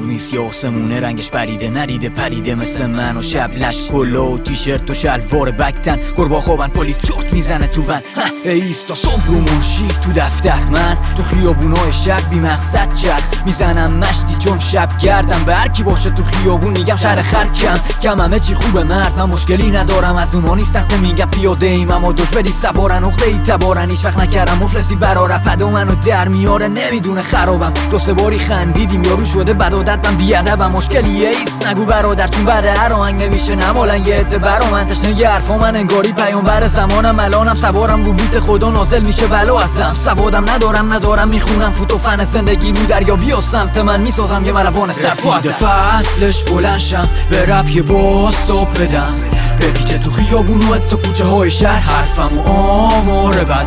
نیست یا آسمونه رنگش پریده نریده پریده مثل من و شب لش کلا و تیشرت و شلوار بکتن گربا خوابن پلیس چرت میزنه تو ون ایستا صبح رو منشی تو دفتر من تو خیابونای شب بی مقصد چرخ میزنم مشتی چون شب گردم به هر کی باشه تو خیابون میگم شهر خرکم کم همه چی خوبه مرد من مشکلی ندارم از اونا نیستم که میگم پیاده ایم اما دشوری سوارن نقطه ای تبارن هیچ وقت نکردم مفلسی برا رفدا منو در میاره نمیدونه خرابم دو سه باری خندیدیم یارو شده بد عادت من بیادبم مشکلیه ایست نگو برادر چون بعد هر آهنگ نمیشه نمالن یه عده برا من تشنه حرفا من انگاری پیامبر زمانم الانم سوارم رو بیت خدا نازل میشه بلا ازم سوادم ندارم میخونم فوتو فن زندگی رو دریا بیا سمت من میسازم یه ملوان سرفازم فصلش بلنشم به رپ یه باز صبح بدم بپیچه تو خیابون و تا کوچه های شهر حرفم و آماره بد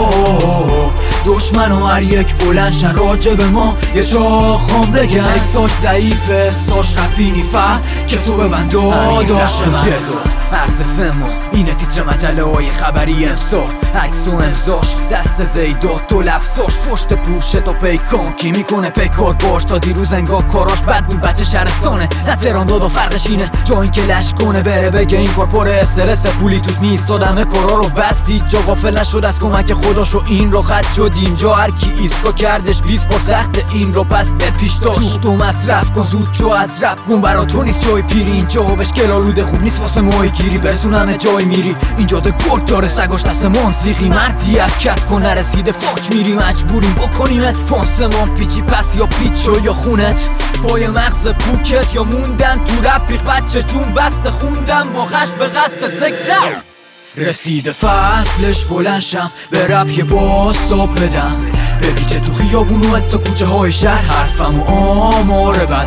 دشمن و هر یک بلنشن راجع به ما یه چاخام بگم اکساش ضعیفه ساش رپی نیفه که تو ببند داداش من عرض سمخ اینه تیتر مجله های خبری امسال عکس و امزاش دست زیدات تو لفظاش پشت پوشه تا پیکان کی میکنه پیکار باش تا دیروز انگاه کاراش بد بود بچه شهرستانه نه تهران داد و فرقش اینه جا این که لش کنه بره بگه این کار پر استرس پولی توش نیست آدم کارا رو بستید جا غافل نشد از کمک خداشو این رو خط شد اینجا هر کی ایسکا کردش 20 بار سخت این رو پس به پیش داشت تو مصرف کن زود چو از رپ گون برا تو نیست جای پیری اینجا بشکل آلوده خوب نیست واسه ماهی گیری برسونم جای میری اینجا ده گرد داره سگاش دست منسیقی مردی حرکت کن نرسیده فاک میری مجبوریم بکنیمت پانسمان پیچی پس یا پیچو یا خونت پای مغز پوکت یا موندن تو رپ ریخ بچه چون بست خوندم با خشم به قصد سکتر رسیده فصلش بلنشم به رپ یه باز صبح بدم بپیچه تو خیابون و تا کوچه های شهر حرفم و آماره بد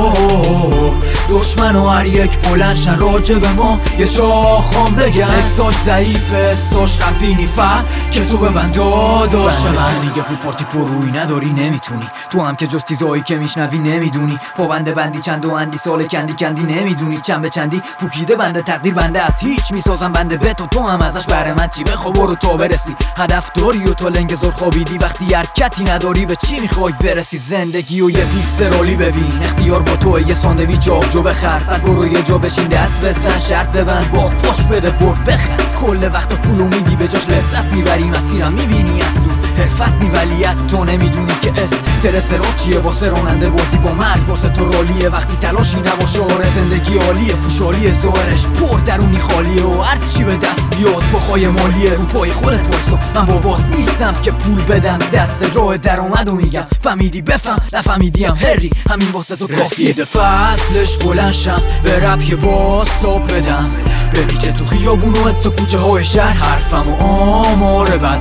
دشمن و هر یک بلنشن راجع به ما یه چاخام بگم اکساش ضعیفه ساش رپی نیفه که تو ببند داداش من میگه پول پارتی پر روی نداری نمیتونی تو هم که جز چیزایی که میشنوی نمیدونی پابنده بندی چند و اندی سال کندی نمیدونی چند به چندی پوکیده بنده تقدیر بنده از هیچ میسازم بنده به تو هم ازش بره من چی بخواب برو تا برسی هدف داری و تو لنگ زور خوابیدی وقتی حرکتی نداری به چی میخوای برسی زندگی و یه پیست رالی ببین اختیار با تو یه ساندویچ آبجو بخر بعد برو یه جا بشین دست بزن شرط ببند با فوش بده برد بخر کل وقت پولو میدی به جاش لذت میبری مسیرم میبینی از دور حرفت نیولیت تو نمیدونی که استرس رو چیه واسه راننده بازی با مرگ واسه تو رالیه وقتی تلاشی نباشه آره زندگی عالیه پوشالیه ظاهرش پر درونی خالیه و هر چی به دست بیاد بخوای مالیه رو پای خودت وایسا من بابات نیستم که پول بدم دست راه درآمدو میگم فهمیدی بفهم نفهمیدیم هری همین واسه تو کافیه رسیده فصلش بلنشم به رپ یه باز صبح بدم بپیچه تو خیابون و تا کوچه های شهر حرفم و آماره بد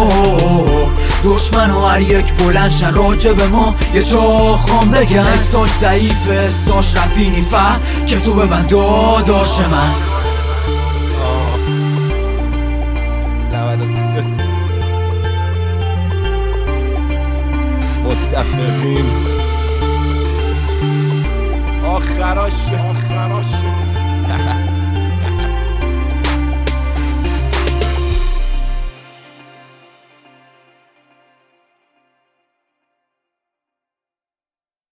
دشمن و هر یک بلنشن راجع به ما یه چاخام بگم اکساش ضعیفه ساش رپی نیفه که تو ببند داداش من متفقین آخراشه